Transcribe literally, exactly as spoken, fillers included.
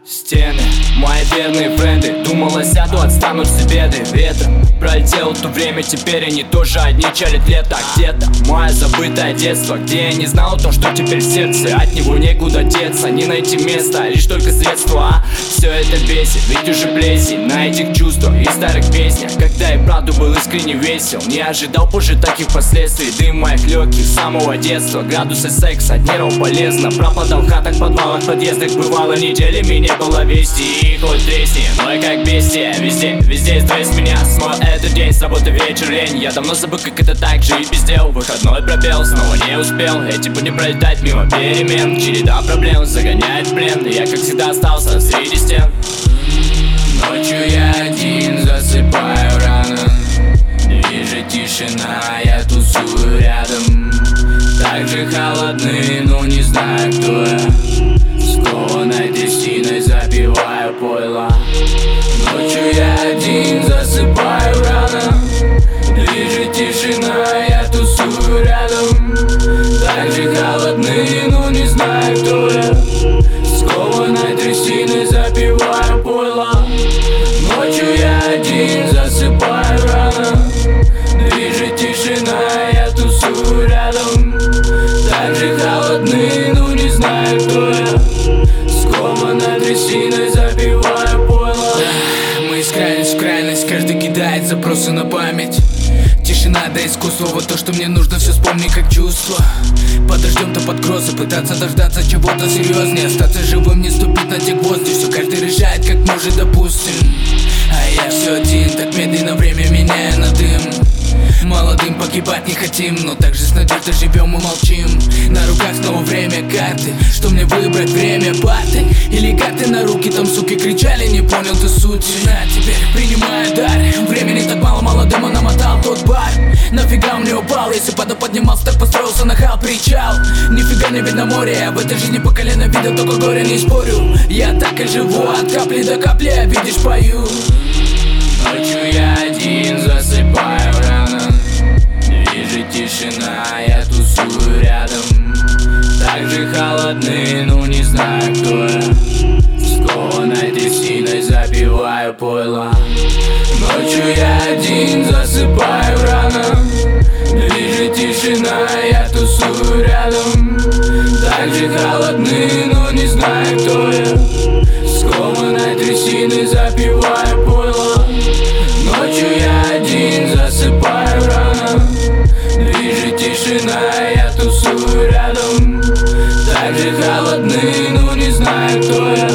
Стены, мои верные френды. Думала, сяду, отстанут все беды. Ветром пролетело то время, теперь они тоже одни чалят лето. Где-то мое забытое детство, где я не знал то, что теперь в сердце. От него некуда деться, не найти места, лишь только средства. А все это бесит, ведь уже плесень на этих чувствах и старых песнях. Когда и правду был искренне весел, не ожидал позже таких последствий. Дым моих легких с самого детства, градусы секса от нервов полезно. Пропадал в хатах, подвалах, подъездах, бывало неделями не было вести. И хоть тресни, но и как бестия. Везде, везде стресс меня смоет этот день, суббота вечер, лень. Я давно забыл, как это так, жить без дел. Выходной пробел, снова не успел. Эти будни пролетать мимо перемен. Череда проблем загоняет в плен. Я как всегда остался среди стен. Ночью я один засыпаю рано. Ближе тишина, я тусую рядом. Так же холодны, но не знаю, кто я. Скованной трясиной запиваю пойло. Ночью я один засыпаю рано. Ближе тишина, я тусую рядом. Так же холодны, но не знаю, кто я. Скованной трясиной запиваю пойло. Ночью я один засыпаю рано. Ближе тишина, я тусую рядом. Так же холодны, но не знаю, кто я. Скованной трясиной запиваю пойло. Мы из крайности в крайность, каждый кидает запросы на память. Тишина до искусства, вот то, что мне нужно, все вспомни как чувство. Подождем-то под грозы, пытаться дождаться чего-то серьезнее. Остаться живым, не ступить на те гвозди. Все каждый решает, как может, допустим. А я все один, так медленно время меняя на дым. Молодым погибать не хотим, но также с надеждой живем и молчим. На руках снова время карты. Что мне выбрать, время парты или карты на руки? Там суки кричали, не понял ты суть. На, теперь принимаю дар. Времени так мало, молодым он намотал тот бар. Нафига мне упал, если падал, поднимался, так построился на хал причал. Нифига не видно море, я в этой жизни по колено видел только горе, не спорю. Я так и живу, от капли до капли, а видишь, пою. Ночью я один засыпаю рано. Ближе тишина, я тусую рядом. Так же холодны, но не знаю, кто я. Скованной трясиной запиваю пойло. Ночью я один засыпаю рано. Ближе тишина, я тусую рядом. Так же холодны, но не знаю, кто я. Скованной трясиной запиваю пойло. Ночью я один засыпаю рано. Ближе тишина, я тусую рядом. Так же холодны, но не знаю, кто я.